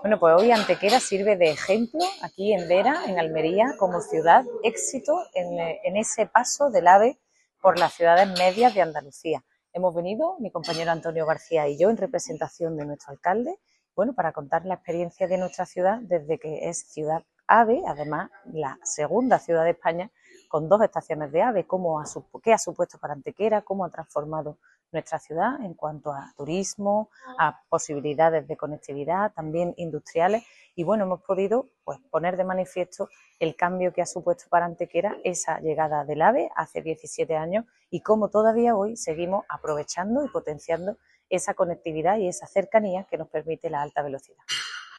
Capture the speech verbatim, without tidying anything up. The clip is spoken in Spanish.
Bueno, pues hoy Antequera sirve de ejemplo aquí en Vera, en Almería, como ciudad éxito en, en ese paso del AVE por las ciudades medias de Andalucía. Hemos venido, mi compañero Antonio García y yo, en representación de nuestro alcalde, bueno, para contar la experiencia de nuestra ciudad desde que es ciudad AVE, además la segunda ciudad de España con dos estaciones de AVE, cómo ha, qué ha supuesto para Antequera, cómo ha transformado nuestra ciudad en cuanto a turismo, a posibilidades de conectividad, también industriales, y bueno, hemos podido pues, poner de manifiesto el cambio que ha supuesto para Antequera esa llegada del AVE hace diecisiete años y cómo todavía hoy seguimos aprovechando y potenciando esa conectividad y esa cercanía que nos permite la alta velocidad.